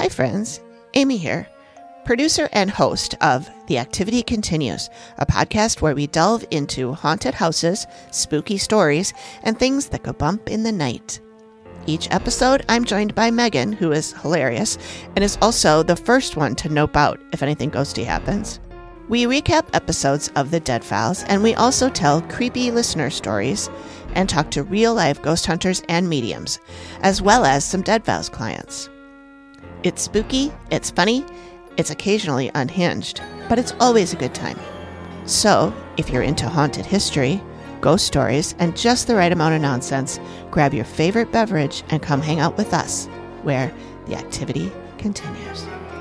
Hi friends, Amy here, producer and host of The Activity Continues, a podcast where we delve into haunted houses, spooky stories, and things that go bump in the night. Each episode, I'm joined by Megan, who is hilarious, and is also the first one to nope out if anything ghosty happens. We recap episodes of The Dead Files, and we also tell creepy listener stories and talk to real-life ghost hunters and mediums, as well as some Dead Files clients. It's spooky, it's funny, it's occasionally unhinged, but it's always a good time. So, if you're into haunted history, ghost stories, and just the right amount of nonsense, grab your favorite beverage and come hang out with us, where the activity continues.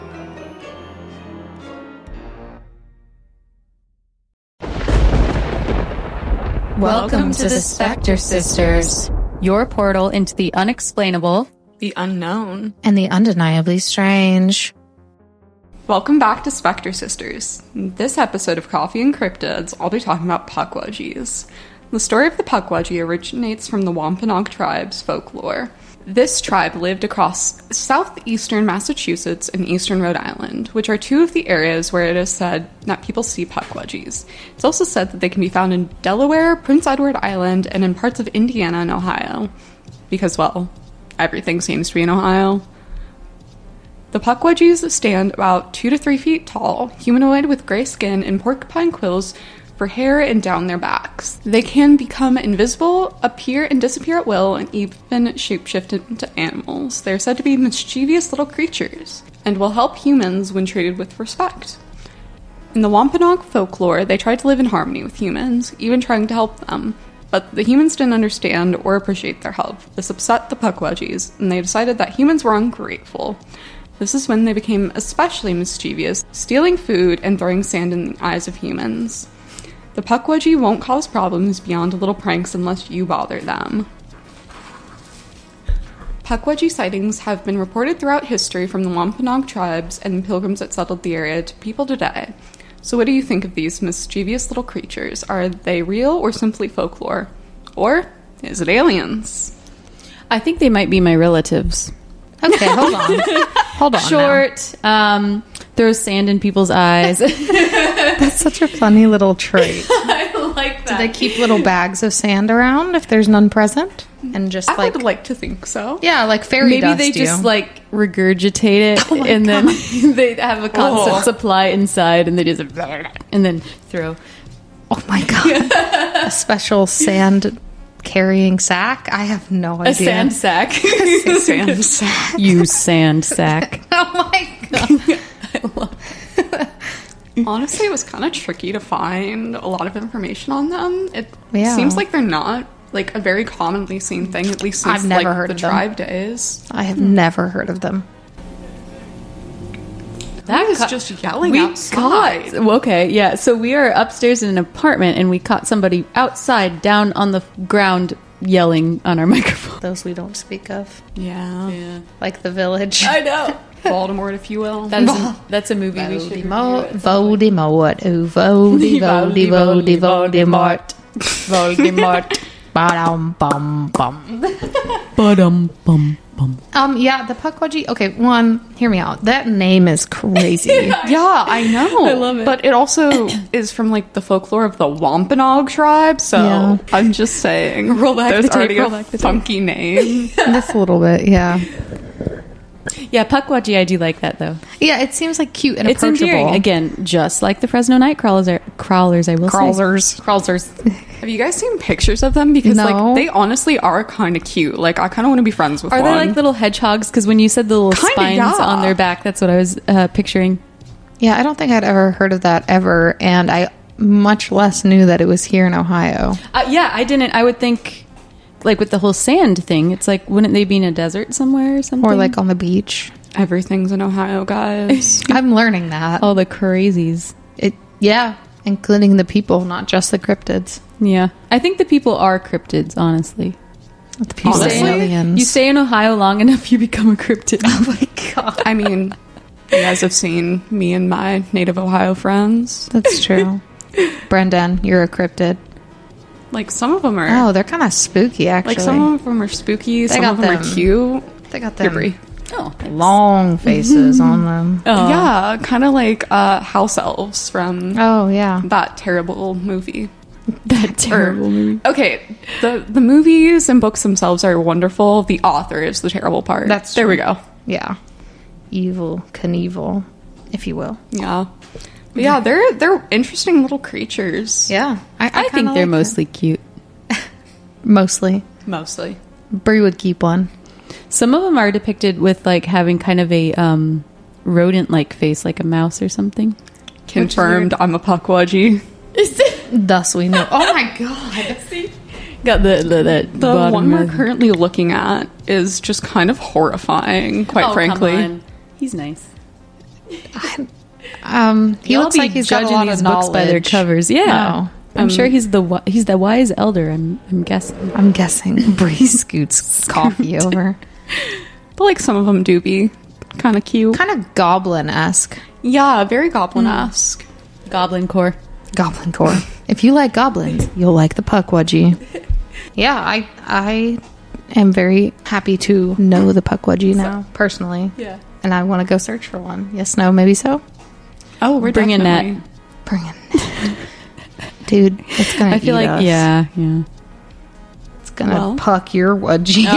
Welcome to the Spectre Sisters, your portal into the unexplainable, the unknown, and the undeniably strange. Welcome back to Spectre Sisters. In this episode of Coffee and Cryptids, I'll be talking about Pukwudgies. The story of the Pukwudgie originates from the Wampanoag tribe's folklore. This tribe lived across southeastern Massachusetts and eastern Rhode Island, which are two of the areas where it is said that people see Pukwudgies. It's also said that they can be found in Delaware, Prince Edward Island, and in parts of Indiana and Ohio. Because, well, everything seems to be in Ohio. The Pukwudgies stand about 2 to 3 feet tall, humanoid with gray skin and porcupine quills for hair and down their backs. They can become invisible, appear and disappear at will, and even shapeshift into animals. They are said to be mischievous little creatures, and will help humans when treated with respect. In the Wampanoag folklore, they tried to live in harmony with humans, even trying to help them, but the humans didn't understand or appreciate their help. This upset the Pukwudgies, and they decided that humans were ungrateful. This is when they became especially mischievous, stealing food and throwing sand in the eyes of humans. The Pukwudgie won't cause problems beyond little pranks unless you bother them. Pukwudgie sightings have been reported throughout history from the Wampanoag tribes and pilgrims that settled the area to people today. So what do you think of these mischievous little creatures? Are they real or simply folklore? Or is it aliens? I think they might be my relatives. Okay, hold on. Hold on. Short, throws sand in people's eyes. That's such a funny little trait. I like that. Do they keep little bags of sand around if there's none present? And just I would like to think so. Yeah, like fairy Maybe dust they just you. like regurgitate it and then they have a constant supply inside and they just and then throw. Oh my god. A special sand carrying sack? I have no idea. A sand sack. A sand sack. You sand sack. Oh my god. I love Honestly, it was kind of tricky to find a lot of information on them. It Yeah. seems like they're not like a very commonly seen thing, at least since I've never like, heard the of them. tribe days. I have never heard of them. That was just yelling outside. Okay, yeah. So we are upstairs in an apartment and we caught somebody outside down on the ground yelling on our microphone. Those we don't speak of. Yeah. Like The Village. I know. Voldemort, if you will. That's a movie we should review. Voldemort. Oh, Voldemort. Voldemort. Ba-dum, bum, bum. Ba-dum, bum, bum. Yeah, the Pukwudgie. Okay, one, hear me out. That name is crazy. Yeah, I know. I love it. But it also is from like the folklore of the Wampanoag tribe, so Yeah. I'm just saying. Roll back there's the tape, already roll a back the tape. funky name. Just a little bit, yeah. Yeah, Pukwudgie, I do like that though. Yeah, it seems like cute and It's approachable. endearing. Again, just like the Fresno night crawlers, I will say. Crawlers. Have you guys seen pictures of them? Because No. like they honestly are kind of cute. Like I kind of want to be friends with Are one. they like little hedgehogs? Because when you said the little Kinda, spines yeah. on their back, that's what I was picturing. Yeah, I don't think I'd ever heard of that ever, and I much less knew that it was here in Ohio. Yeah, I didn't. I would think, like with the whole sand thing, it's like, wouldn't they be in a desert somewhere or something? Or like on the beach. Everything's in Ohio, guys. I'm learning that. all the crazies. Yeah, including the people, not just the cryptids. Yeah, I think the people are cryptids. Honestly, The people Honestly, are aliens. you stay in Ohio long enough, you become a cryptid. Oh my god. I mean, you guys have seen me and my native Ohio friends. That's true. Brendan, you're a cryptid. Like some of them are. Oh, they're kind of spooky, actually. Like some of them are spooky. Some got of them them. are cute. They got Here, them. Brie. Oh, long faces on them. oh. Yeah, kind of like house elves from Oh, yeah. that terrible movie. That terrible movie. Okay, the movies and books themselves are wonderful. The author is the terrible part. That's there we true. go. Yeah. Evil Knievel, if you will. Yeah, but yeah, they're interesting little creatures. Yeah. I think they're mostly cute. Mostly. Mostly. Brie would keep one. Some of them are depicted with like having kind of a rodent-like face, like a mouse or something. Confirmed. I'm a Pukwudgie. Thus we know. Oh my god. Got the The one we're currently looking at is just kind of horrifying, quite frankly. He's nice. He looks like he's got a lot these of books by their knowledge. covers. Yeah, No. I'm sure he's the wise elder. I'm guessing. I'm guessing Brie scoots coffee over. But like some of them do be kind of cute. Kind of goblin-esque. Yeah, very goblin-esque. Goblin core. Goblin core. If you like goblins, you'll like the Pukwudgie. Yeah, I am very happy to know the Pukwudgie now, personally. Yeah. And I want to go search for one. Yes, no, maybe so? Oh, we're Bring a net. definitely- Bring it. Dude, it's going to I feel like us. yeah. It's going to Well. puck your Wudgie.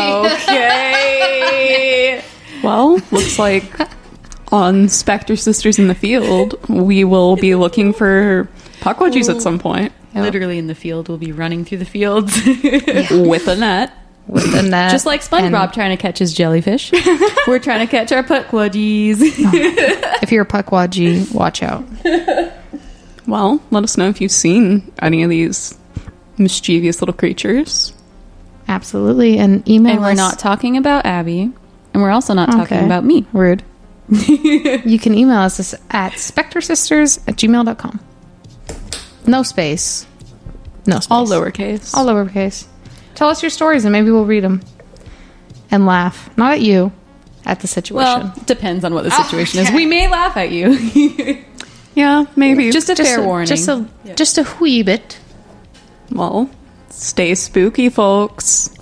Okay. Well, looks like on Spectre Sisters in the Field, we will be looking for Pukwudgies at some point Literally in the field, we'll be running through the fields, with a net. With the net. just like SpongeBob and trying to catch his jellyfish. We're trying to catch our Pukwudgies. If you're a Pukwudgie, watch out. Well, let us know if you've seen any of these mischievous little creatures. Absolutely. And email And we're us. not talking about Abby, and we're also not talking Okay. about me. Rude. You can email us at spectresisters@gmail.com. No space. No space. All lowercase. All lowercase. Tell us your stories and maybe we'll read them. And laugh. Not at you. At the situation. Well, depends on what the situation is. We may laugh at you. Yeah, maybe. Just a fair warning. Just a wee bit. Well, stay spooky, folks.